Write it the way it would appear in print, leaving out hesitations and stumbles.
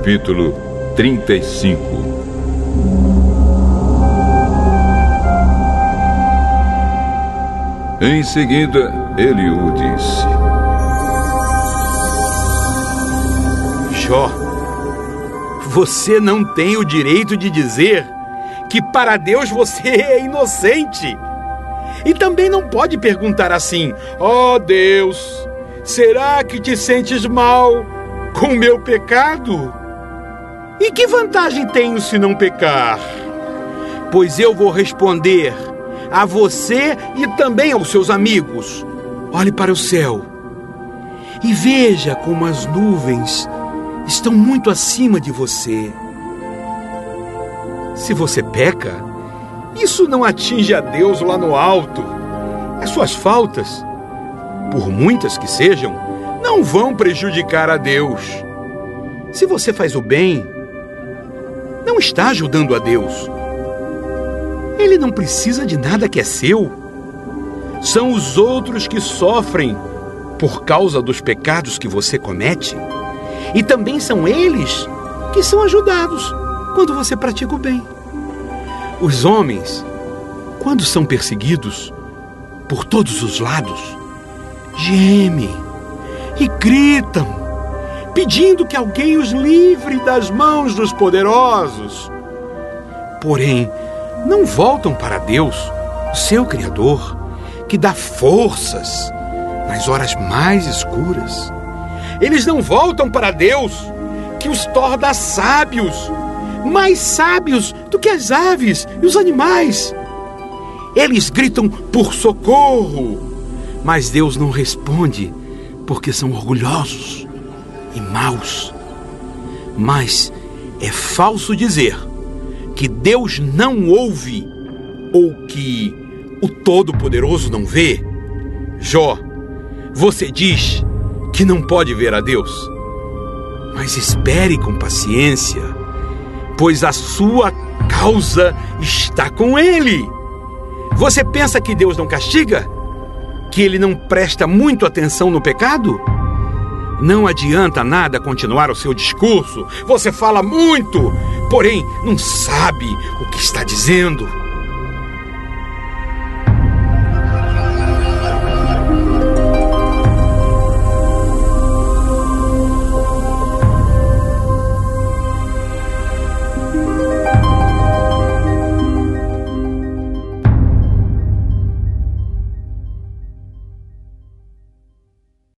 capítulo 35. Em seguida, Eliú disse: Jó, você não tem o direito de dizer que para Deus você é inocente. E também não pode perguntar assim: ó Deus, será que te sentes mal com o meu pecado? E que vantagem tenho se não pecar? Pois eu vou responder a você e também aos seus amigos. Olhe para o céu e veja como as nuvens estão muito acima de você. Se você peca, isso não atinge a Deus lá no alto. As suas faltas, por muitas que sejam, não vão prejudicar a Deus. Se você faz o bem, não está ajudando a Deus. Ele não precisa de nada que é seu. São os outros que sofrem por causa dos pecados que você comete. E também são eles que são ajudados quando você pratica o bem. Os homens, quando são perseguidos por todos os lados, gemem e gritam, pedindo que alguém os livre das mãos dos poderosos. Porém, não voltam para Deus, o seu Criador, que dá forças nas horas mais escuras. Eles não voltam para Deus, que os torna sábios, mais sábios do que as aves e os animais. Eles gritam por socorro, mas Deus não responde, porque são orgulhosos e maus. Mas é falso dizer que Deus não ouve ou que o Todo-Poderoso não vê. Jó, você diz que não pode ver a Deus, mas espere com paciência, pois a sua causa está com Ele. Você pensa que Deus não castiga? Que Ele não presta muito atenção no pecado? Não adianta nada continuar o seu discurso. Você fala muito, porém não sabe o que está dizendo.